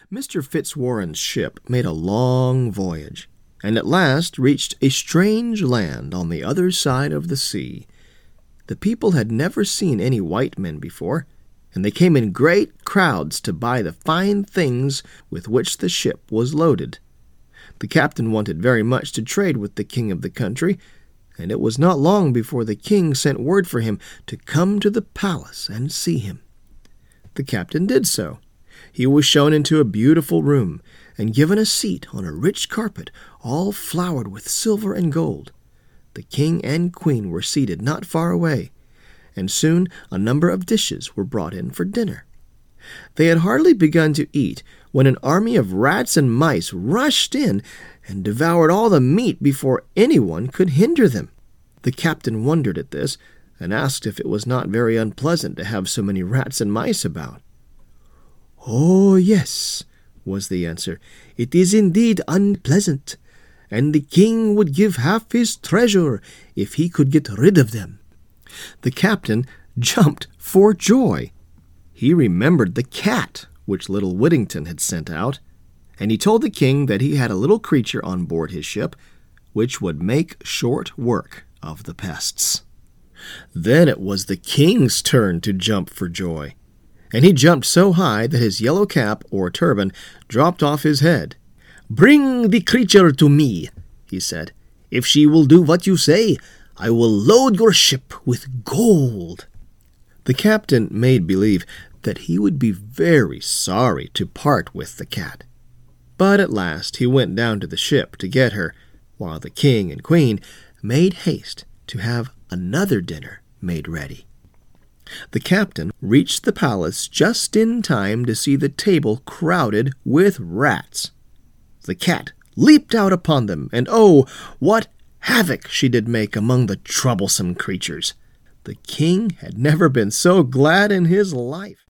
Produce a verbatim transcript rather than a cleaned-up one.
Mister Fitzwarren's ship made a long voyage, and at last reached a strange land on the other side of the sea. The people had never seen any white men before, and they came in great crowds to buy the fine things with which the ship was loaded. The captain wanted very much to trade with the king of the country, and it was not long before the king sent word for him to come to the palace and see him. The captain did so. He was shown into a beautiful room, and given a seat on a rich carpet, all flowered with silver and gold. The king and queen were seated not far away, and soon a number of dishes were brought in for dinner. They had hardly begun to eat when an army of rats and mice rushed in and devoured all the meat before anyone could hinder them. The captain wondered at this, and asked if it was not very unpleasant to have so many rats and mice about. "Oh, yes," was the answer, "it is indeed unpleasant, and the king would give half his treasure if he could get rid of them." The captain jumped for joy. He remembered the cat which little Whittington had sent out, and he told the king that he had a little creature on board his ship which would make short work of the pests. Then it was the king's turn to jump for joy, and he jumped so high that his yellow cap or turban dropped off his head. "Bring the creature to me," he said. "If she will do what you say, I will load your ship with gold." The captain made believe that he would be very sorry to part with the cat. But at last he went down to the ship to get her, while the king and queen made haste to have another dinner made ready. The captain reached the palace just in time to see the table crowded with rats. The cat leaped out upon them, and oh, what havoc she did make among the troublesome creatures! The king had never been so glad in his life.